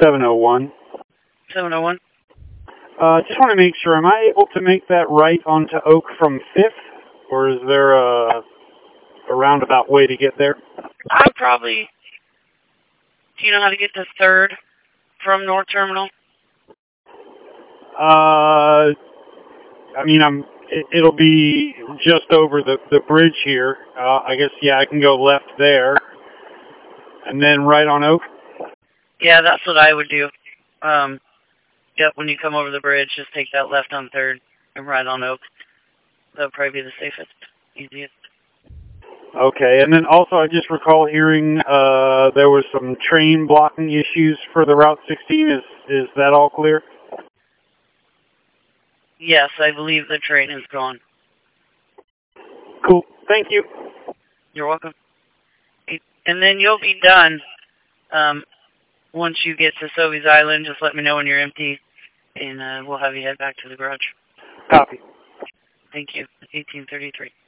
701. 701. Just want to make sure, am I able to make that right onto Oak from 5th? Or is there a roundabout way to get there? I probably... Do you know how to get to 3rd from North Terminal? I mean, it'll be just over the bridge here. I guess, yeah, I can go left there. And then right on Oak? Yeah, that's what I would do. Yep, when you come over the bridge, just take that left on 3rd and right on Oak. That'll probably be the safest, easiest. Okay, and then also I just recall hearing there was some train blocking issues for the Route 16. Is that all clear? Yes, I believe the train is gone. Cool. Thank you. You're welcome. And then you'll be done. Once you get to Sobeys Island, just let me know when you're empty, and we'll have you head back to the garage. Copy. Thank you. 1833.